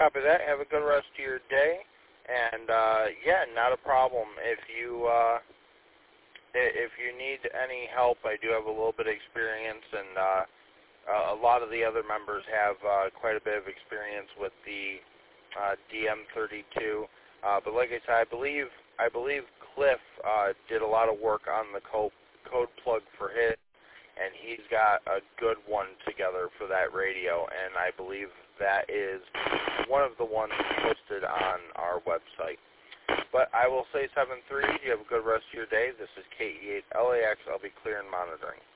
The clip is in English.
Copy that. Have a good rest of your day. And, yeah, not a problem. If you need any help, I do have a little bit of experience, and a lot of the other members have quite a bit of experience with the DM32. But like I said, I believe Cliff did a lot of work on the code plug for his, and he's got a good one together for that radio, and I believe that is one of the ones posted on our website. But I will say 7-3. You have a good rest of your day. This is KE8LAX. I'll be clear and monitoring.